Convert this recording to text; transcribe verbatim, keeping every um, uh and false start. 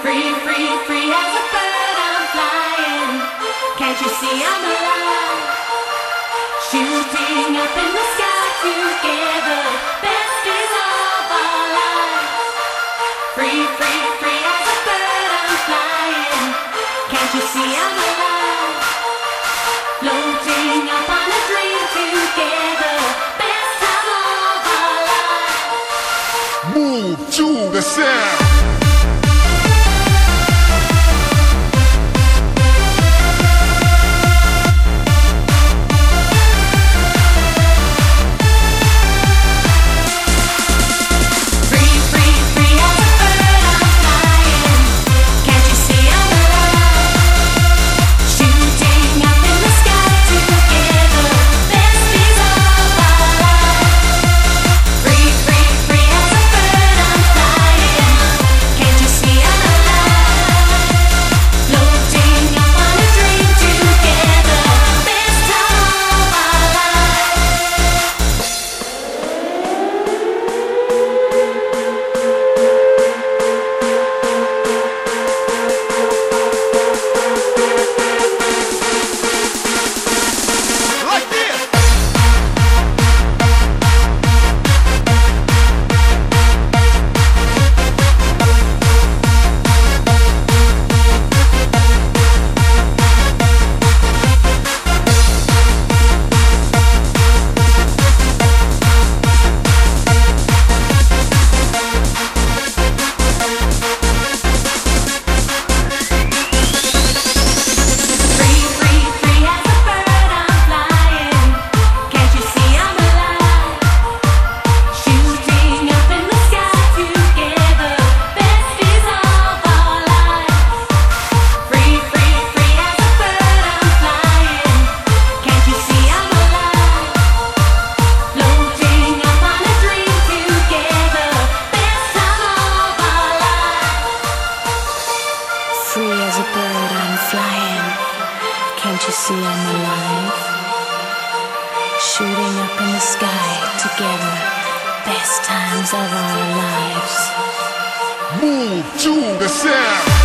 Free, free, free as a bird I'm flying. Can't you see I'm alive? Shooting up in the sky together. Best is of our lives. Free, free, free as a bird I'm flying. Can't you see I'm alive? Floating up on a dream together. Best time of our lives. Move to the sound. Can't you see I'm alive? Shooting up in the sky together. Best times of our lives. Move to the sound.